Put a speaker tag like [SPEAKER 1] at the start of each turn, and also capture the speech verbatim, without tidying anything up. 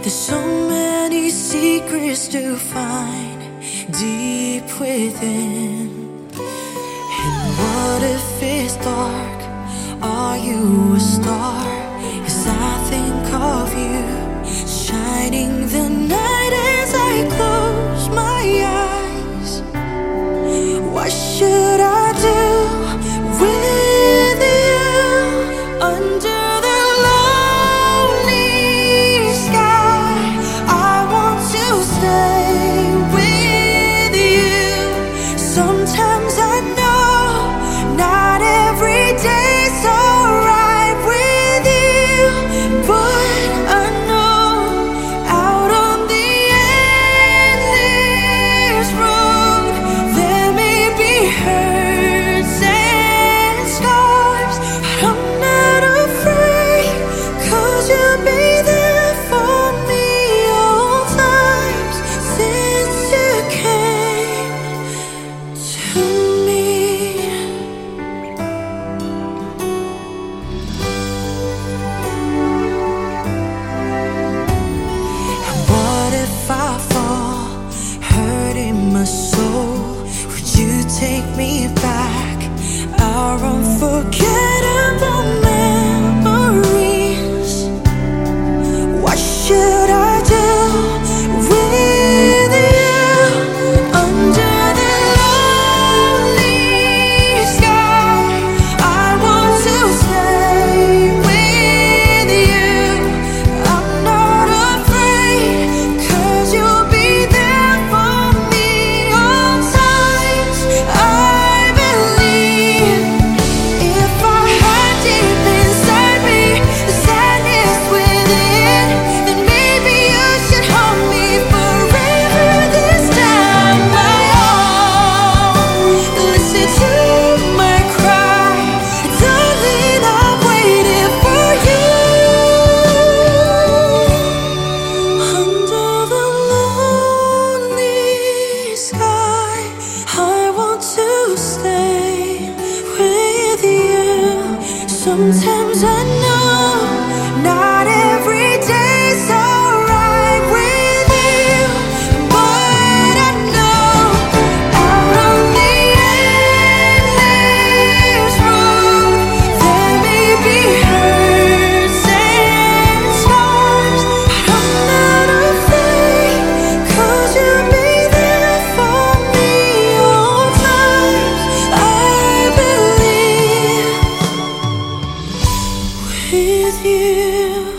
[SPEAKER 1] There's so many secrets to find deep within. And what if it's dark? Are you a star? As I think of you, shining the night as I close my eyes. What should I do with you under the lonely sky? I want to stay with you. Sometimes I know not every day's alright with you, but I know out on the endless road there may be hurts and scars, but I'm not afraid, 'cause you'll be there for me all times since you came to me. And what if I fall, hurting my soul? Would you take me back, our unforgettable memories? What should I do with you under the lonely sky? I want to stay with you. I'm not afraid, 'cause you'll be there for me all times. I believe if I had deep inside me the sadness within, then maybe you should hold me forever this time, my own. Listen to my cry, darling, I'm waiting for you under the lonely sky. I want to stay with you. Sometimes I know not every day's alright with you, but I know out on the endless road there may be hurts and scars, but I'm not afraid, 'cause you'll be there for me all times. I believe with you.